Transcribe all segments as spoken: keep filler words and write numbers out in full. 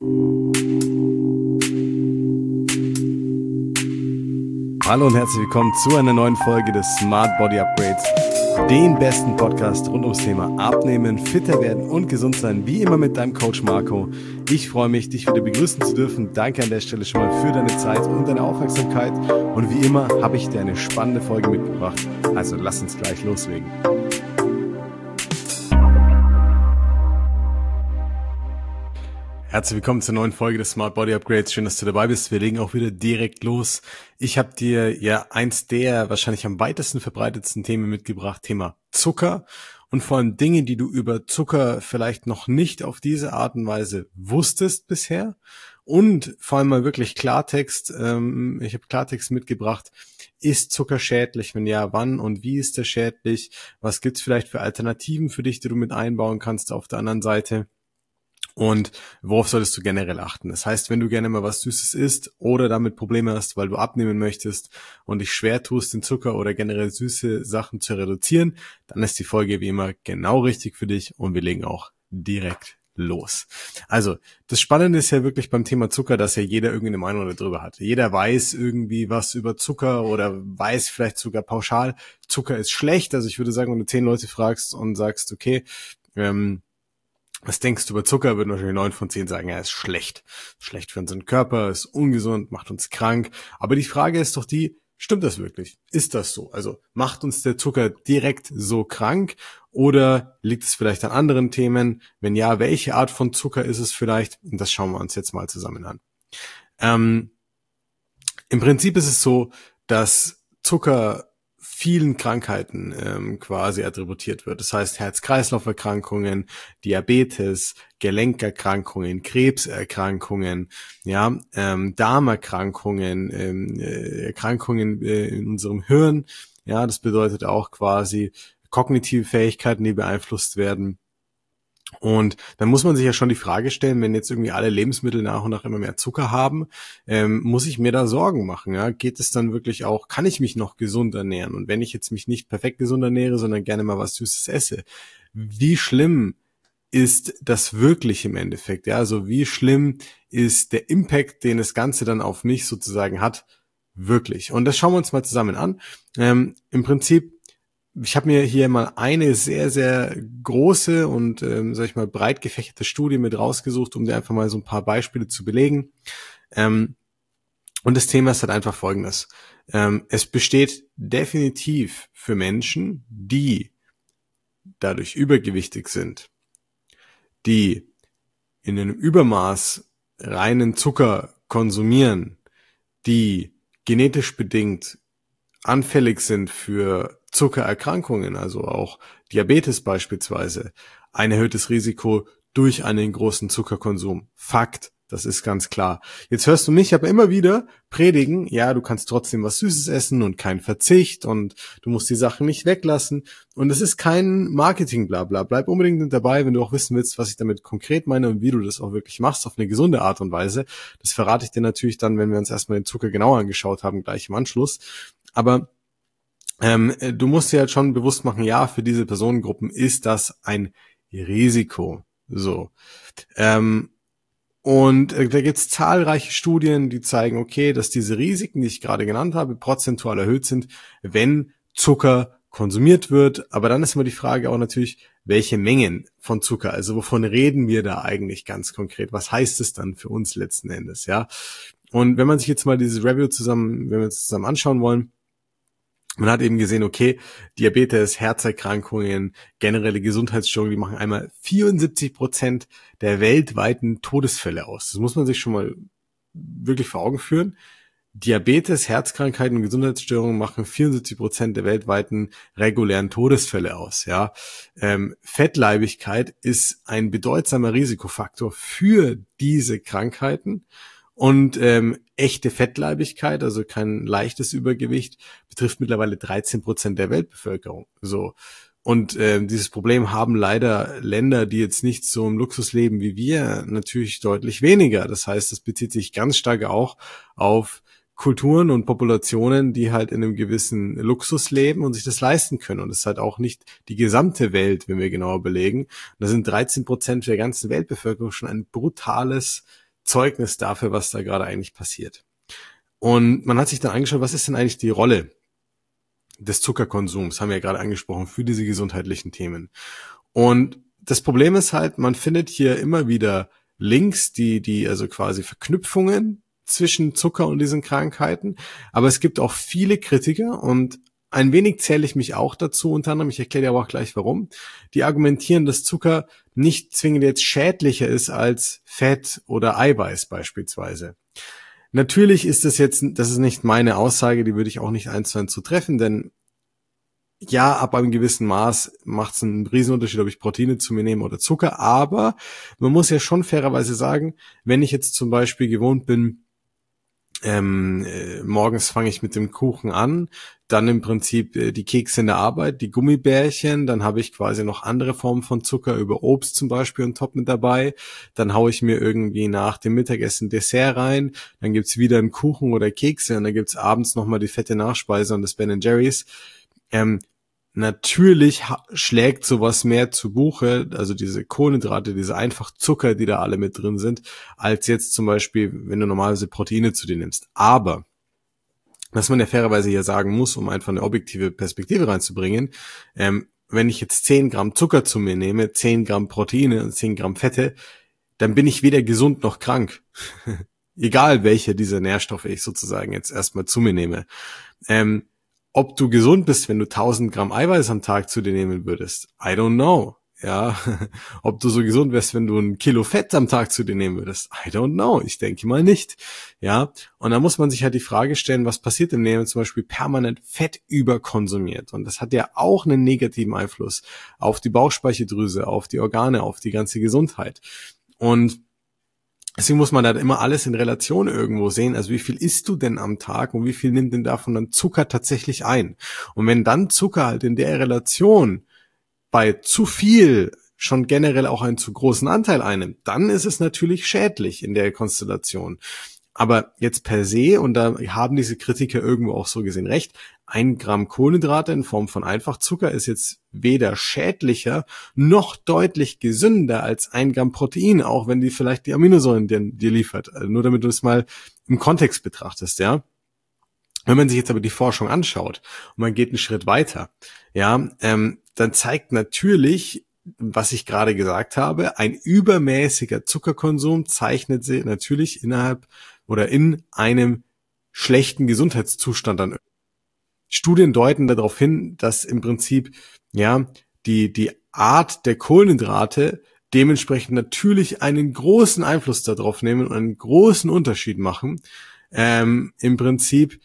Hallo und herzlich willkommen zu einer neuen Folge des Smart Body Upgrades, dem besten Podcast rund ums Thema Abnehmen, fitter werden und gesund sein, wie immer mit deinem Coach Marco. Ich freue mich, dich wieder begrüßen zu dürfen. Danke an der Stelle schon mal für deine Zeit und deine Aufmerksamkeit. Und wie immer habe ich dir eine spannende Folge mitgebracht. Also lass uns gleich loslegen. Herzlich willkommen zur neuen Folge des Smart Body Upgrades. Schön, dass du dabei bist. Wir legen auch wieder direkt los. Ich habe dir ja eins der wahrscheinlich am weitesten verbreitetsten Themen mitgebracht, Thema Zucker und vor allem Dinge, die du über Zucker vielleicht noch nicht auf diese Art und Weise wusstest bisher und vor allem mal wirklich Klartext. Ähm, ich habe Klartext mitgebracht. Ist Zucker schädlich? Wenn ja, wann und wie ist er schädlich? Was gibt's vielleicht für Alternativen für dich, die du mit einbauen kannst auf der anderen Seite? Und worauf solltest du generell achten? Das heißt, wenn du gerne mal was Süßes isst oder damit Probleme hast, weil du abnehmen möchtest und dich schwer tust, den Zucker oder generell süße Sachen zu reduzieren, dann ist die Folge wie immer genau richtig für dich und wir legen auch direkt los. Also, das Spannende ist ja wirklich beim Thema Zucker, dass ja jeder irgendwie eine Meinung darüber hat. Jeder weiß irgendwie was über Zucker oder weiß vielleicht sogar pauschal, Zucker ist schlecht. Also ich würde sagen, wenn du zehn Leute fragst und sagst, okay, ähm, was denkst du über Zucker? Würden wahrscheinlich neun von zehn sagen, ja, ist schlecht. Schlecht für unseren Körper, ist ungesund, macht uns krank. Aber die Frage ist doch die, stimmt das wirklich? Ist das so? Also macht uns der Zucker direkt so krank oder liegt es vielleicht an anderen Themen? Wenn ja, welche Art von Zucker ist es vielleicht? Und das schauen wir uns jetzt mal zusammen an. Ähm, im Prinzip ist es so, dass Zucker vielen Krankheiten ähm, quasi attributiert wird. Das heißt Herz-Kreislauf-Erkrankungen, Diabetes, Gelenkerkrankungen, Krebserkrankungen, ja, ähm, Darmerkrankungen, ähm, äh, Erkrankungen äh, in unserem Hirn. Ja, das bedeutet auch quasi kognitive Fähigkeiten, die beeinflusst werden. Und dann muss man sich ja schon die Frage stellen, wenn jetzt irgendwie alle Lebensmittel nach und nach immer mehr Zucker haben, ähm, muss ich mir da Sorgen machen? Ja? Geht es dann wirklich auch, kann ich mich noch gesund ernähren? Und wenn ich jetzt mich nicht perfekt gesund ernähre, sondern gerne mal was Süßes esse, wie schlimm ist das wirklich im Endeffekt? Ja, also wie schlimm ist der Impact, den das Ganze dann auf mich sozusagen hat, wirklich? Und das schauen wir uns mal zusammen an. Ähm, im Prinzip Ich habe mir hier mal eine sehr, sehr große und, ähm, sag ich mal, breit gefächerte Studie mit rausgesucht, um dir einfach mal so ein paar Beispiele zu belegen. Ähm, und das Thema ist halt einfach folgendes. Ähm, es besteht definitiv für Menschen, die dadurch übergewichtig sind, die in einem Übermaß reinen Zucker konsumieren, die genetisch bedingt anfällig sind für Zuckererkrankungen, also auch Diabetes beispielsweise, ein erhöhtes Risiko durch einen großen Zuckerkonsum. Fakt, das ist ganz klar. Jetzt hörst du mich aber immer wieder predigen, ja, du kannst trotzdem was Süßes essen und kein Verzicht und du musst die Sachen nicht weglassen und es ist kein Marketing-Blabla. Bleib unbedingt mit dabei, wenn du auch wissen willst, was ich damit konkret meine und wie du das auch wirklich machst auf eine gesunde Art und Weise. Das verrate ich dir natürlich dann, wenn wir uns erstmal den Zucker genauer angeschaut haben, gleich im Anschluss. Aber ähm, du musst dir halt schon bewusst machen, ja, für diese Personengruppen ist das ein Risiko. So. Ähm, und äh, da gibt's zahlreiche Studien, die zeigen, okay, dass diese Risiken, die ich gerade genannt habe, prozentual erhöht sind, wenn Zucker konsumiert wird. Aber dann ist immer die Frage auch natürlich, welche Mengen von Zucker, also wovon reden wir da eigentlich ganz konkret? Was heißt es dann für uns letzten Endes, ja? Und wenn man sich jetzt mal dieses Review zusammen, wenn wir uns zusammen anschauen wollen, man hat eben gesehen, okay, Diabetes, Herzerkrankungen, generelle Gesundheitsstörungen, die machen einmal vierundsiebzig Prozent der weltweiten Todesfälle aus. Das muss man sich schon mal wirklich vor Augen führen. Diabetes, Herzkrankheiten und Gesundheitsstörungen machen vierundsiebzig Prozent der weltweiten regulären Todesfälle aus. Ja, ähm, Fettleibigkeit ist ein bedeutsamer Risikofaktor für diese Krankheiten. Und ähm, echte Fettleibigkeit, also kein leichtes Übergewicht, betrifft mittlerweile dreizehn Prozent der Weltbevölkerung. So. Und ähm, dieses Problem haben leider Länder, die jetzt nicht so im Luxus leben wie wir, natürlich deutlich weniger. Das heißt, das bezieht sich ganz stark auch auf Kulturen und Populationen, die halt in einem gewissen Luxus leben und sich das leisten können. Und das ist halt auch nicht die gesamte Welt, wenn wir genauer belegen. Und da sind dreizehn Prozent der ganzen Weltbevölkerung schon ein brutales Zeugnis dafür, was da gerade eigentlich passiert. Und man hat sich dann angeschaut, was ist denn eigentlich die Rolle des Zuckerkonsums, haben wir ja gerade angesprochen, für diese gesundheitlichen Themen. Und das Problem ist halt, man findet hier immer wieder Links, die, die, also quasi Verknüpfungen zwischen Zucker und diesen Krankheiten. Aber es gibt auch viele Kritiker und ein wenig zähle ich mich auch dazu, unter anderem, ich erkläre dir aber auch gleich warum, die argumentieren, dass Zucker nicht zwingend jetzt schädlicher ist als Fett oder Eiweiß beispielsweise. Natürlich ist das jetzt, das ist nicht meine Aussage, die würde ich auch nicht eins zu eins zu treffen, denn ja, ab einem gewissen Maß macht es einen Riesenunterschied, ob ich Proteine zu mir nehme oder Zucker, aber man muss ja schon fairerweise sagen, wenn ich jetzt zum Beispiel gewohnt bin, ähm, äh, morgens fange ich mit dem Kuchen an, dann im Prinzip äh, die Kekse in der Arbeit, die Gummibärchen, dann habe ich quasi noch andere Formen von Zucker über Obst zum Beispiel und Top mit dabei, dann haue ich mir irgendwie nach dem Mittagessen Dessert rein, dann gibt's wieder einen Kuchen oder Kekse und dann gibt's abends nochmal die fette Nachspeise und das Ben and Jerry's. Ähm, Natürlich ha- schlägt sowas mehr zu Buche, also diese Kohlenhydrate, diese einfach Zucker, die da alle mit drin sind, als jetzt zum Beispiel, wenn du normalerweise Proteine zu dir nimmst. Aber, was man ja fairerweise hier sagen muss, um einfach eine objektive Perspektive reinzubringen, ähm, wenn ich jetzt zehn Gramm Zucker zu mir nehme, zehn Gramm Proteine und zehn Gramm Fette, dann bin ich weder gesund noch krank. Egal welche dieser Nährstoffe ich sozusagen jetzt erstmal zu mir nehme. Ähm, Ob du gesund bist, wenn du tausend Gramm Eiweiß am Tag zu dir nehmen würdest, I don't know. Ja, ob du so gesund wärst, wenn du ein Kilo Fett am Tag zu dir nehmen würdest, I don't know. Ich denke mal nicht. Ja, und da muss man sich halt die Frage stellen, was passiert denn, wenn man zum Beispiel permanent Fett überkonsumiert? Und das hat ja auch einen negativen Einfluss auf die Bauchspeicheldrüse, auf die Organe, auf die ganze Gesundheit. Und deswegen muss man da immer alles in Relation irgendwo sehen. Also wie viel isst du denn am Tag und wie viel nimmt denn davon dann Zucker tatsächlich ein? Und wenn dann Zucker halt in der Relation bei zu viel schon generell auch einen zu großen Anteil einnimmt, dann ist es natürlich schädlich in der Konstellation. Aber jetzt per se, und da haben diese Kritiker irgendwo auch so gesehen recht, ein Gramm Kohlenhydrate in Form von Einfachzucker ist jetzt weder schädlicher noch deutlich gesünder als ein Gramm Protein, auch wenn die vielleicht die Aminosäuren dir, dir liefert. Also nur damit du es mal im Kontext betrachtest, ja. Wenn man sich jetzt aber die Forschung anschaut und man geht einen Schritt weiter, ja, ähm, dann zeigt natürlich, was ich gerade gesagt habe, ein übermäßiger Zuckerkonsum zeichnet sich natürlich innerhalb oder in einem schlechten Gesundheitszustand an. Studien deuten darauf hin, dass im Prinzip ja die die Art der Kohlenhydrate dementsprechend natürlich einen großen Einfluss darauf nehmen und einen großen Unterschied machen. Ähm, im Prinzip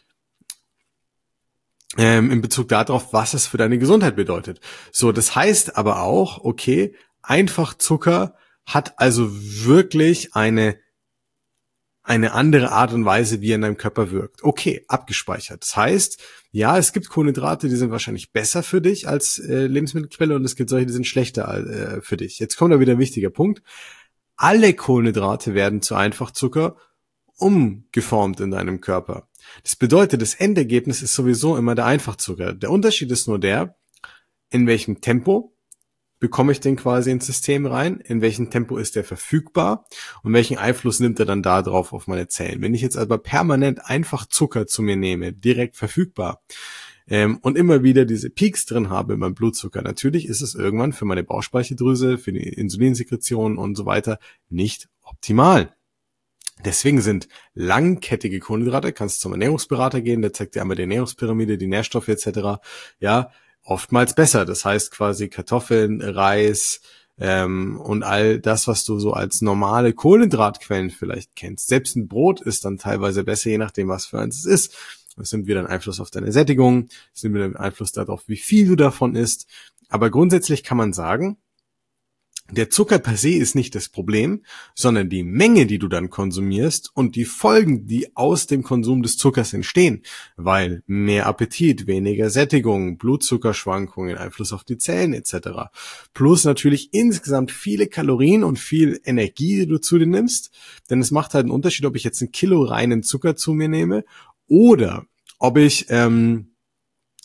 ähm, in Bezug darauf, was es für deine Gesundheit bedeutet. So, das heißt aber auch, okay, Einfachzucker hat also wirklich eine eine andere Art und Weise, wie er in deinem Körper wirkt. Okay, abgespeichert. Das heißt, ja, es gibt Kohlenhydrate, die sind wahrscheinlich besser für dich als äh, Lebensmittelquelle und es gibt solche, die sind schlechter äh, für dich. Jetzt kommt da wieder ein wichtiger Punkt. Alle Kohlenhydrate werden zu Einfachzucker umgeformt in deinem Körper. Das bedeutet, das Endergebnis ist sowieso immer der Einfachzucker. Der Unterschied ist nur der, in welchem Tempo bekomme ich den quasi ins System rein, in welchem Tempo ist der verfügbar und welchen Einfluss nimmt er dann da drauf auf meine Zellen. Wenn ich jetzt aber permanent einfach Zucker zu mir nehme, direkt verfügbar, ähm, und immer wieder diese Peaks drin habe in meinem Blutzucker, natürlich ist es irgendwann für meine Bauchspeicheldrüse, für die Insulinsekretion und so weiter nicht optimal. Deswegen sind langkettige Kohlenhydrate, kannst du zum Ernährungsberater gehen, der zeigt dir einmal die Ernährungspyramide, die Nährstoffe et cetera, ja, oftmals besser. Das heißt quasi Kartoffeln, Reis ähm, und all das, was du so als normale Kohlenhydratquellen vielleicht kennst. Selbst ein Brot ist dann teilweise besser, je nachdem, was für eins es ist. Das nimmt wieder einen Einfluss auf deine Sättigung, das nimmt wieder einen Einfluss darauf, wie viel du davon isst. Aber grundsätzlich kann man sagen, der Zucker per se ist nicht das Problem, sondern die Menge, die du dann konsumierst und die Folgen, die aus dem Konsum des Zuckers entstehen, weil mehr Appetit, weniger Sättigung, Blutzuckerschwankungen, Einfluss auf die Zellen et cetera. Plus natürlich insgesamt viele Kalorien und viel Energie, die du zu dir nimmst, denn es macht halt einen Unterschied, ob ich jetzt ein Kilo reinen Zucker zu mir nehme oder ob ich ähm,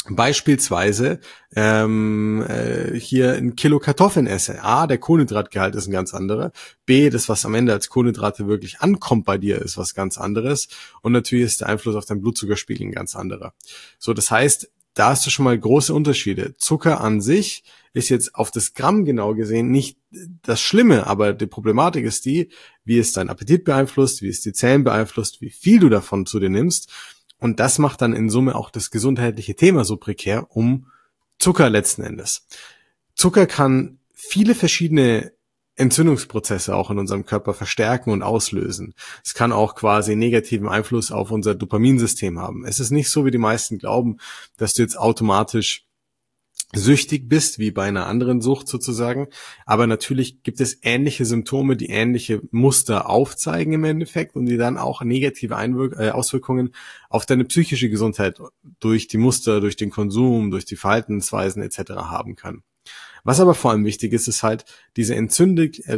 beispielsweise ähm, äh, hier ein Kilo Kartoffeln esse. A, der Kohlenhydratgehalt ist ein ganz anderer. B, das, was am Ende als Kohlenhydrate wirklich ankommt bei dir, ist was ganz anderes. Und natürlich ist der Einfluss auf deinen Blutzuckerspiegel ein ganz anderer. So, das heißt, da hast du schon mal große Unterschiede. Zucker an sich ist jetzt auf das Gramm genau gesehen nicht das Schlimme, aber die Problematik ist die, wie es deinen Appetit beeinflusst, wie es die Zellen beeinflusst, wie viel du davon zu dir nimmst. Und das macht dann in Summe auch das gesundheitliche Thema so prekär um Zucker letzten Endes. Zucker kann viele verschiedene Entzündungsprozesse auch in unserem Körper verstärken und auslösen. Es kann auch quasi negativen Einfluss auf unser Dopaminsystem haben. Es ist nicht so, wie die meisten glauben, dass du jetzt automatisch süchtig bist, wie bei einer anderen Sucht sozusagen. Aber natürlich gibt es ähnliche Symptome, die ähnliche Muster aufzeigen im Endeffekt und die dann auch negative Einwirk- äh, Auswirkungen auf deine psychische Gesundheit durch die Muster, durch den Konsum, durch die Verhaltensweisen et cetera haben kann. Was aber vor allem wichtig ist, ist halt diese Entzündung, äh,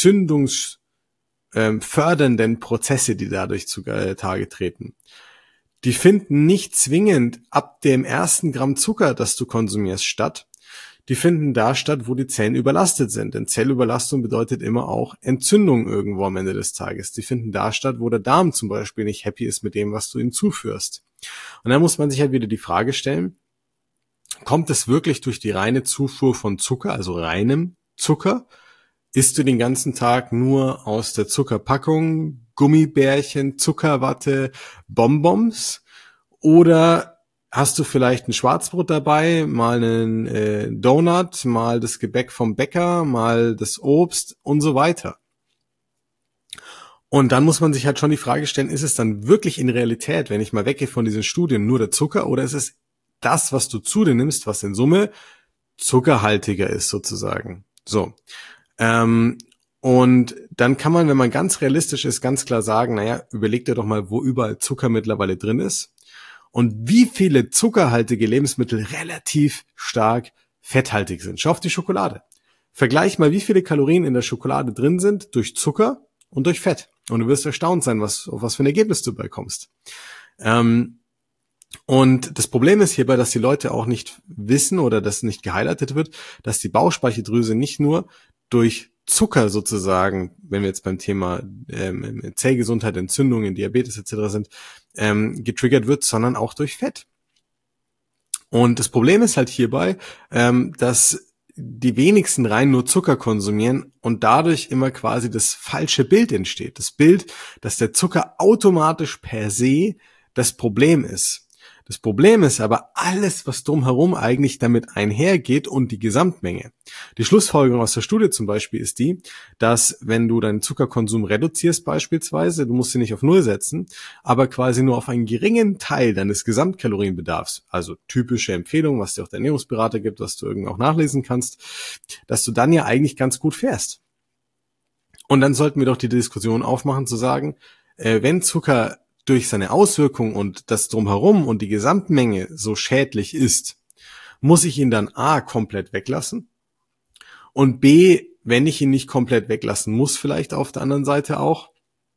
entzündungsfördernden Prozesse, die dadurch zutage treten. Die finden nicht zwingend ab dem ersten Gramm Zucker, das du konsumierst, statt. Die finden da statt, wo die Zellen überlastet sind. Denn Zellüberlastung bedeutet immer auch Entzündung irgendwo am Ende des Tages. Die finden da statt, wo der Darm zum Beispiel nicht happy ist mit dem, was du ihm zuführst. Und dann muss man sich halt wieder die Frage stellen, kommt es wirklich durch die reine Zufuhr von Zucker, also reinem Zucker? Isst du den ganzen Tag nur aus der Zuckerpackung, Gummibärchen, Zuckerwatte, Bonbons? Oder hast du vielleicht ein Schwarzbrot dabei, mal einen äh, Donut, mal das Gebäck vom Bäcker, mal das Obst und so weiter? Und dann muss man sich halt schon die Frage stellen, ist es dann wirklich in Realität, wenn ich mal weggehe von diesen Studien, nur der Zucker oder ist es das, was du zu dir nimmst, was in Summe zuckerhaltiger ist sozusagen? So. Ähm, und dann kann man, wenn man ganz realistisch ist, ganz klar sagen, naja, überleg dir doch mal, wo überall Zucker mittlerweile drin ist und wie viele zuckerhaltige Lebensmittel relativ stark fetthaltig sind. Schau auf die Schokolade. Vergleich mal, wie viele Kalorien in der Schokolade drin sind durch Zucker und durch Fett. Und du wirst erstaunt sein, was, auf was für ein Ergebnis du bekommst. Ähm, Und das Problem ist hierbei, dass die Leute auch nicht wissen oder dass nicht gehighlightet wird, dass die Bauchspeicheldrüse nicht nur durch Zucker sozusagen, wenn wir jetzt beim Thema ähm, Zellgesundheit, Entzündungen, Diabetes et cetera sind, ähm, getriggert wird, sondern auch durch Fett. Und das Problem ist halt hierbei, ähm, dass die wenigsten rein nur Zucker konsumieren und dadurch immer quasi das falsche Bild entsteht. Das Bild, dass der Zucker automatisch per se das Problem ist. Das Problem ist aber alles, was drumherum eigentlich damit einhergeht und die Gesamtmenge. Die Schlussfolgerung aus der Studie zum Beispiel ist die, dass wenn du deinen Zuckerkonsum reduzierst beispielsweise, du musst sie nicht auf Null setzen, aber quasi nur auf einen geringen Teil deines Gesamtkalorienbedarfs, also typische Empfehlung, was dir auch der Ernährungsberater gibt, was du irgendwie auch nachlesen kannst, dass du dann ja eigentlich ganz gut fährst. Und dann sollten wir doch die Diskussion aufmachen zu sagen, äh, wenn Zucker durch seine Auswirkungen und das Drumherum und die Gesamtmenge so schädlich ist, muss ich ihn dann A, komplett weglassen und B, wenn ich ihn nicht komplett weglassen muss, vielleicht auf der anderen Seite auch,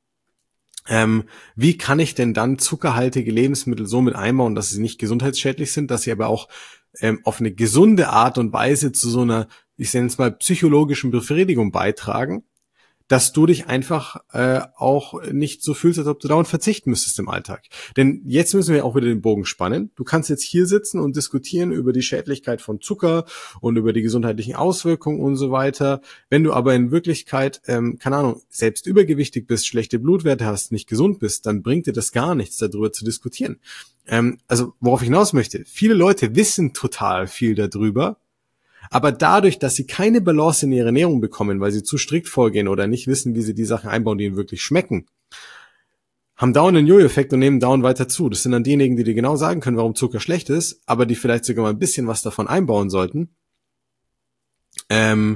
ähm, wie kann ich denn dann zuckerhaltige Lebensmittel so mit einbauen, dass sie nicht gesundheitsschädlich sind, dass sie aber auch ähm, auf eine gesunde Art und Weise zu so einer, ich nenne es mal, psychologischen Befriedigung beitragen, dass du dich einfach äh, auch nicht so fühlst, als ob du dauernd verzichten müsstest im Alltag. Denn jetzt müssen wir auch wieder den Bogen spannen. Du kannst jetzt hier sitzen und diskutieren über die Schädlichkeit von Zucker und über die gesundheitlichen Auswirkungen und so weiter. Wenn du aber in Wirklichkeit, ähm, keine Ahnung, selbst übergewichtig bist, schlechte Blutwerte hast, nicht gesund bist, dann bringt dir das gar nichts, darüber zu diskutieren. Ähm, also worauf ich hinaus möchte, viele Leute wissen total viel darüber, aber dadurch, dass sie keine Balance in ihrer Ernährung bekommen, weil sie zu strikt vorgehen oder nicht wissen, wie sie die Sachen einbauen, die ihnen wirklich schmecken, haben dauernd einen Jojo-Effekt und nehmen dauernd weiter zu. Das sind dann diejenigen, die dir genau sagen können, warum Zucker schlecht ist, aber die vielleicht sogar mal ein bisschen was davon einbauen sollten, ähm,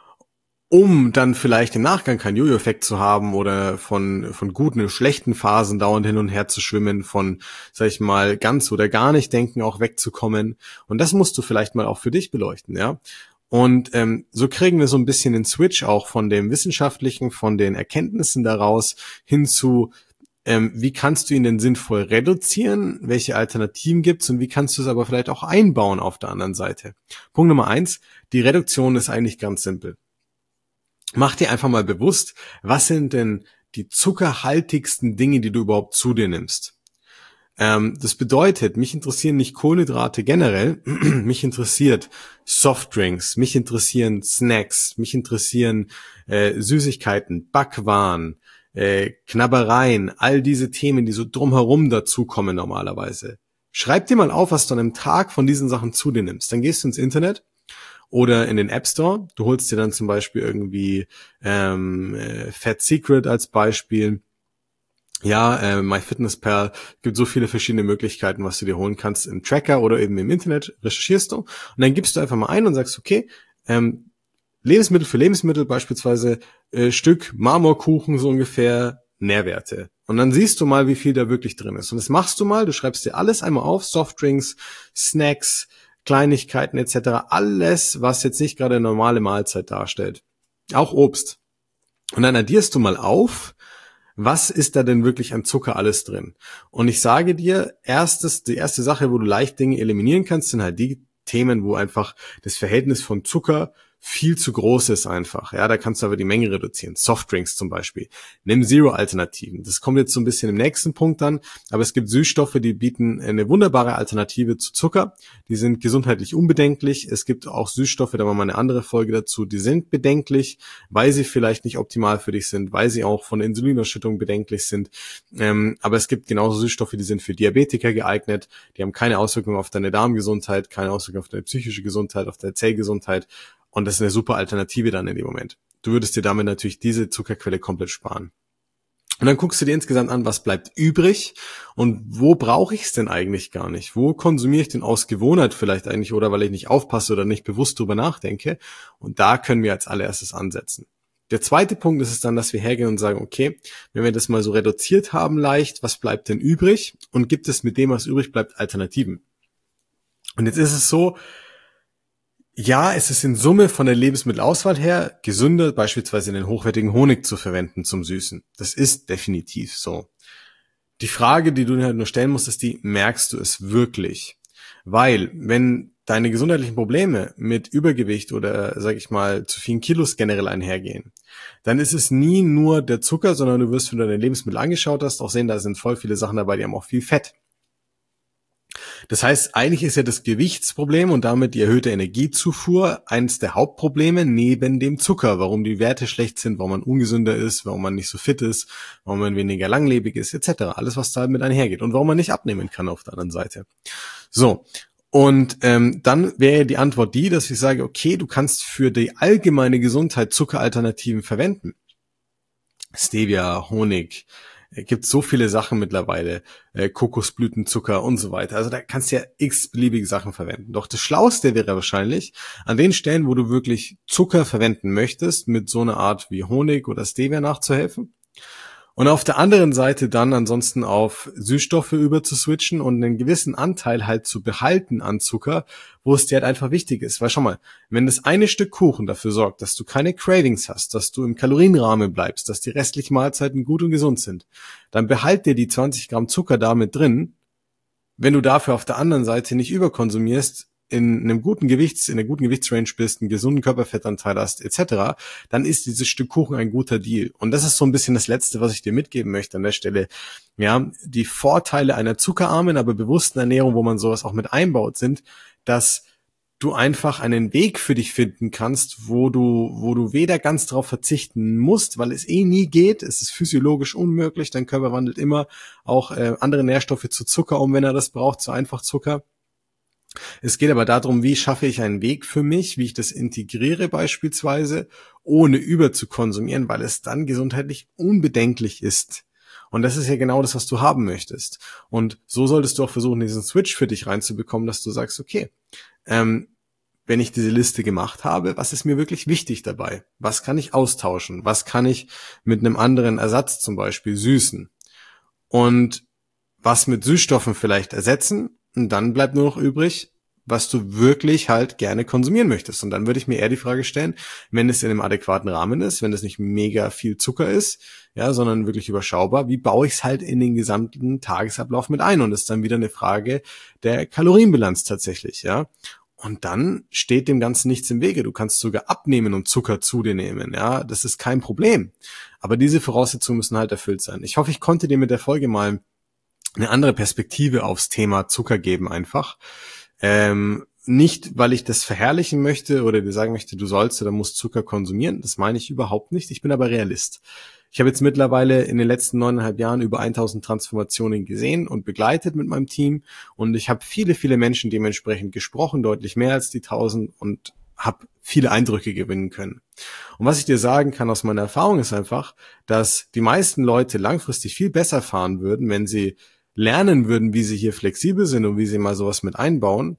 um dann vielleicht im Nachgang keinen Jojo-Effekt zu haben oder von von guten und schlechten Phasen dauernd hin und her zu schwimmen, von, sag ich mal, ganz oder gar nicht denken auch wegzukommen. Und das musst du vielleicht mal auch für dich beleuchten, ja. Und ähm, so kriegen wir so ein bisschen den Switch auch von dem Wissenschaftlichen, von den Erkenntnissen daraus hin zu Ähm, wie kannst du ihn denn sinnvoll reduzieren? Welche Alternativen gibt's und wie kannst du es aber vielleicht auch einbauen auf der anderen Seite? Punkt Nummer eins, die Reduktion ist eigentlich ganz simpel. Mach dir einfach mal bewusst, was sind denn die zuckerhaltigsten Dinge, die du überhaupt zu dir nimmst? Ähm, das bedeutet, mich interessieren nicht Kohlenhydrate generell, mich interessiert Softdrinks, mich interessieren Snacks, mich interessieren äh, Süßigkeiten, Backwaren, äh, Knabbereien, all diese Themen, die so drumherum dazukommen normalerweise. Schreib dir mal auf, was du an einem Tag von diesen Sachen zu dir nimmst. Dann gehst du ins Internet oder in den App Store. Du holst dir dann zum Beispiel irgendwie ähm, äh, Fat Secret als Beispiel. Ja, äh, MyFitnessPal, gibt so viele verschiedene Möglichkeiten, was du dir holen kannst im Tracker oder eben im Internet, recherchierst du und dann gibst du einfach mal ein und sagst, okay, ähm, Lebensmittel für Lebensmittel, beispielsweise äh, Stück Marmorkuchen so ungefähr, Nährwerte. Und dann siehst du mal, wie viel da wirklich drin ist. Und das machst du mal, du schreibst dir alles einmal auf, Softdrinks, Snacks, Kleinigkeiten et cetera. Alles, was jetzt nicht gerade eine normale Mahlzeit darstellt. Auch Obst. Und dann addierst du mal auf, was ist da denn wirklich an Zucker alles drin? Und ich sage dir, erstes, die erste Sache, wo du leicht Dinge eliminieren kannst, sind halt die Themen, wo einfach das Verhältnis von Zucker viel zu groß ist einfach. Ja, da kannst du aber die Menge reduzieren. Softdrinks zum Beispiel. Nimm Zero-Alternativen. Das kommt jetzt so ein bisschen im nächsten Punkt dann. Aber es gibt Süßstoffe, die bieten eine wunderbare Alternative zu Zucker. Die sind gesundheitlich unbedenklich. Es gibt auch Süßstoffe, da machen wir eine andere Folge dazu, die sind bedenklich, weil sie vielleicht nicht optimal für dich sind, weil sie auch von der Insulinausschüttung bedenklich sind. Ähm, aber es gibt genauso Süßstoffe, die sind für Diabetiker geeignet. Die haben keine Auswirkungen auf deine Darmgesundheit, keine Auswirkungen auf deine psychische Gesundheit, auf deine Zellgesundheit. Und das ist eine super Alternative dann in dem Moment. Du würdest dir damit natürlich diese Zuckerquelle komplett sparen. Und dann guckst du dir insgesamt an, was bleibt übrig und wo brauche ich es denn eigentlich gar nicht? Wo konsumiere ich denn aus Gewohnheit vielleicht eigentlich oder weil ich nicht aufpasse oder nicht bewusst drüber nachdenke? Und da können wir als allererstes ansetzen. Der zweite Punkt ist es dann, dass wir hergehen und sagen, okay, wenn wir das mal so reduziert haben leicht, was bleibt denn übrig? Und gibt es mit dem, was übrig bleibt, Alternativen? Und jetzt ist es so, ja, es ist in Summe von der Lebensmittelauswahl her gesünder, beispielsweise den hochwertigen Honig zu verwenden zum Süßen. Das ist definitiv so. Die Frage, die du dir halt nur stellen musst, ist die, merkst du es wirklich? Weil, wenn deine gesundheitlichen Probleme mit Übergewicht oder, sag ich mal, zu vielen Kilos generell einhergehen, dann ist es nie nur der Zucker, sondern du wirst, wenn du deine Lebensmittel angeschaut hast, auch sehen, da sind voll viele Sachen dabei, die haben auch viel Fett. Das heißt, eigentlich ist ja das Gewichtsproblem und damit die erhöhte Energiezufuhr eines der Hauptprobleme neben dem Zucker, warum die Werte schlecht sind, warum man ungesünder ist, warum man nicht so fit ist, warum man weniger langlebig ist, et cetera. Alles, was da mit einhergeht und warum man nicht abnehmen kann auf der anderen Seite. So, und ähm, dann wäre die Antwort die, dass ich sage, okay, du kannst für die allgemeine Gesundheit Zuckeralternativen verwenden. Stevia, Honig, es gibt so viele Sachen mittlerweile, äh, Kokosblütenzucker und so weiter. Also da kannst du ja x-beliebige Sachen verwenden. Doch das Schlauste wäre wahrscheinlich, an den Stellen, wo du wirklich Zucker verwenden möchtest, mit so einer Art wie Honig oder Stevia nachzuhelfen. Und auf der anderen Seite dann ansonsten auf Süßstoffe über zu switchen und einen gewissen Anteil halt zu behalten an Zucker, wo es dir halt einfach wichtig ist. Weil schau mal, wenn das eine Stück Kuchen dafür sorgt, dass du keine Cravings hast, dass du im Kalorienrahmen bleibst, dass die restlichen Mahlzeiten gut und gesund sind, dann behalt dir die zwanzig Gramm Zucker damit drin. Wenn du dafür auf der anderen Seite nicht überkonsumierst, in einem guten Gewichts, in einer guten Gewichtsrange bist, einen gesunden Körperfettanteil hast, et cetera, dann ist dieses Stück Kuchen ein guter Deal. Und das ist so ein bisschen das Letzte, was ich dir mitgeben möchte an der Stelle. Ja, die Vorteile einer zuckerarmen, aber bewussten Ernährung, wo man sowas auch mit einbaut, sind, dass du einfach einen Weg für dich finden kannst, wo du, wo du weder ganz darauf verzichten musst, weil es eh nie geht, es ist physiologisch unmöglich, dein Körper wandelt immer auch äh, andere Nährstoffe zu Zucker um, wenn er das braucht, zu einfach Zucker. Es geht aber darum, wie schaffe ich einen Weg für mich, wie ich das integriere beispielsweise, ohne über zu konsumieren, weil es dann gesundheitlich unbedenklich ist. Und das ist ja genau das, was du haben möchtest. Und so solltest du auch versuchen, diesen Switch für dich reinzubekommen, dass du sagst, okay, ähm, wenn ich diese Liste gemacht habe, was ist mir wirklich wichtig dabei? Was kann ich austauschen? Was kann ich mit einem anderen Ersatz zum Beispiel süßen? Und was mit Süßstoffen vielleicht ersetzen? Und dann bleibt nur noch übrig, was du wirklich halt gerne konsumieren möchtest. Und dann würde ich mir eher die Frage stellen, wenn es in einem adäquaten Rahmen ist, wenn es nicht mega viel Zucker ist, ja, sondern wirklich überschaubar, wie baue ich es halt in den gesamten Tagesablauf mit ein? Und das ist dann wieder eine Frage der Kalorienbilanz tatsächlich, ja. Und dann steht dem Ganzen nichts im Wege. Du kannst sogar abnehmen und Zucker zu dir nehmen, ja. Das ist kein Problem. Aber diese Voraussetzungen müssen halt erfüllt sein. Ich hoffe, ich konnte dir mit der Folge mal eine andere Perspektive aufs Thema Zucker geben einfach. Ähm, nicht, weil ich das verherrlichen möchte oder dir sagen möchte, du sollst oder musst Zucker konsumieren. Das meine ich überhaupt nicht. Ich bin aber Realist. Ich habe jetzt mittlerweile in den letzten neuneinhalb Jahren über tausend Transformationen gesehen und begleitet mit meinem Team. Und ich habe viele, viele Menschen dementsprechend gesprochen, deutlich mehr als die tausend, und habe viele Eindrücke gewinnen können. Und was ich dir sagen kann aus meiner Erfahrung ist einfach, dass die meisten Leute langfristig viel besser fahren würden, wenn sie lernen würden, wie sie hier flexibel sind und wie sie mal sowas mit einbauen,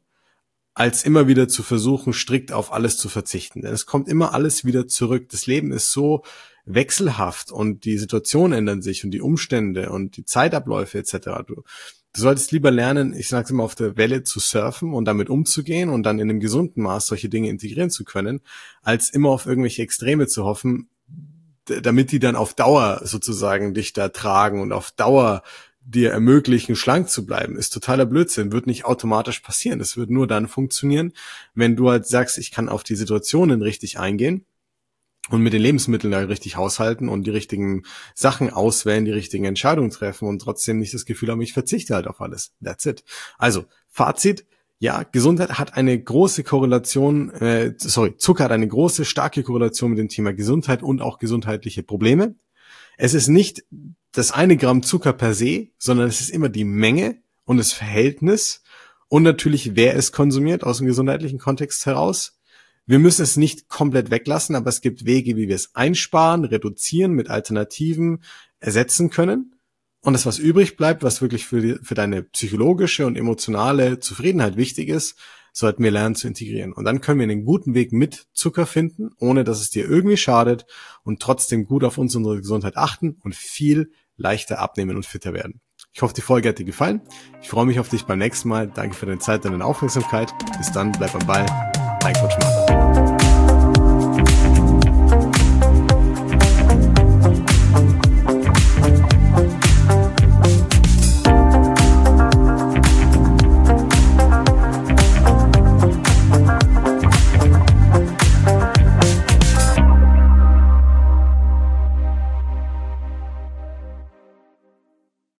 als immer wieder zu versuchen, strikt auf alles zu verzichten. Denn es kommt immer alles wieder zurück. Das Leben ist so wechselhaft und die Situationen ändern sich und die Umstände und die Zeitabläufe et cetera. Du, du solltest lieber lernen, ich sage es immer, auf der Welle zu surfen und damit umzugehen und dann in einem gesunden Maß solche Dinge integrieren zu können, als immer auf irgendwelche Extreme zu hoffen, damit die dann auf Dauer sozusagen dich da tragen und auf Dauer dir ermöglichen, schlank zu bleiben, ist totaler Blödsinn, wird nicht automatisch passieren. Es wird nur dann funktionieren, wenn du halt sagst, ich kann auf die Situationen richtig eingehen und mit den Lebensmitteln da richtig haushalten und die richtigen Sachen auswählen, die richtigen Entscheidungen treffen und trotzdem nicht das Gefühl haben, ich verzichte halt auf alles. That's it. Also, Fazit. Ja, Gesundheit hat eine große Korrelation, äh, sorry, Zucker hat eine große, starke Korrelation mit dem Thema Gesundheit und auch gesundheitliche Probleme. Es ist nicht das eine Gramm Zucker per se, sondern es ist immer die Menge und das Verhältnis und natürlich, wer es konsumiert aus dem gesundheitlichen Kontext heraus. Wir müssen es nicht komplett weglassen, aber es gibt Wege, wie wir es einsparen, reduzieren, mit Alternativen ersetzen können. Und das, was übrig bleibt, was wirklich für, die, für deine psychologische und emotionale Zufriedenheit wichtig ist, sollten wir lernen zu integrieren. Und dann können wir einen guten Weg mit Zucker finden, ohne dass es dir irgendwie schadet und trotzdem gut auf uns und unsere Gesundheit achten und viel leichter abnehmen und fitter werden. Ich hoffe, die Folge hat dir gefallen. Ich freue mich auf dich beim nächsten Mal. Danke für deine Zeit und deine Aufmerksamkeit. Bis dann, bleib am Ball. Dein Coach Martin.